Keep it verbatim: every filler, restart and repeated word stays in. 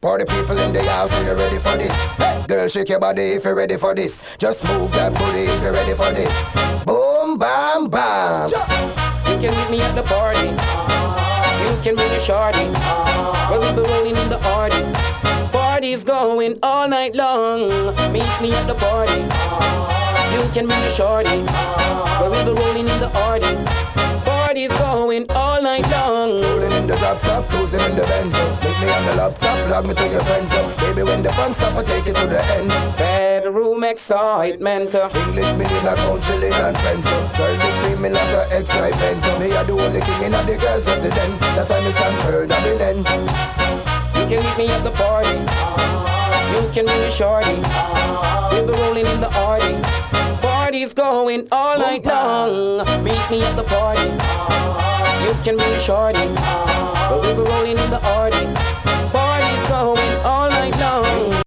Party people in the house, are you ready for this? Hey, girl, shake your body if you're ready for this. Just move that booty if you're ready for this. Boom, bam, bam. You can meet me at the party. You can bring a shorty. Well, we'll be rolling in the party. Party's going all night long. Meet me at the party. You can bring a shorty. Well, we'll be rolling in the party. Party's going all night long. Rolling in the drop top, cruising in the Benz. Take me on the laptop, log me to your friends. Baby, when the fun stop, I take it to the end. Bedroom excitement. English million account, chilling and friends. Girl, they screaming like a excitement. Me, I the only king in the girls' resident. That's why me stand heard of the end. You can meet me at the party. You can bring a shorty. We'll be rolling in the party. Party's going all night long. Meet me at the party. You can bring a shorty. We'll be rolling in the party.